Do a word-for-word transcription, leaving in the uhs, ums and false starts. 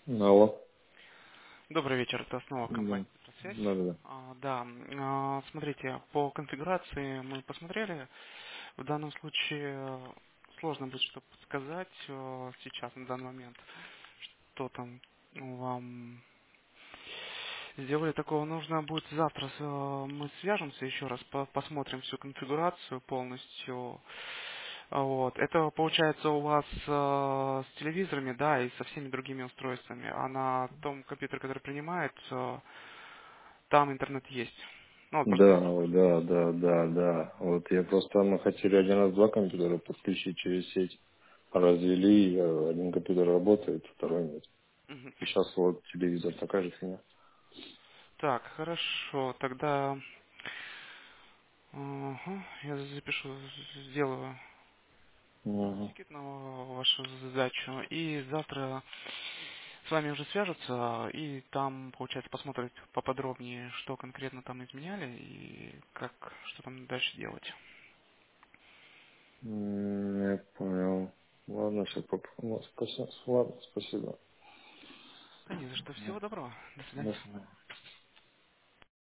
Алло. Добрый вечер, это снова Да. компания «Связь». Да, да, да. А, Да, а, смотрите, по конфигурации мы посмотрели. В данном случае э, сложно будет что подсказать э, сейчас, на данный момент, что там вам сделали такого. Нужно будет завтра, с- э, мы свяжемся еще раз, по- посмотрим всю конфигурацию полностью. А, Вот. Это получается у вас э, с телевизорами, да, и со всеми другими устройствами. А на том компьютере, который принимает, э, там интернет есть. Ну, вот просто Да, нужно ой, будет. да, да, да, да. Вот я просто, мы хотели один раз два компьютера подключить через сеть. Развели, э, один компьютер работает, второй нет. Мгм. И сейчас вот телевизор такая же фигня. Так, хорошо, тогда ага, я запишу, сделаю Угу. тикет на вашу задачу, и завтра с вами уже свяжутся, и там, получается, посмотрят поподробнее, что конкретно там изменяли, и как, что там дальше делать. Я понял. Ладно, сейчас попробуем. Спасибо. Ладно, спасибо. Да не за что, всего доброго, до До свидания. свидания.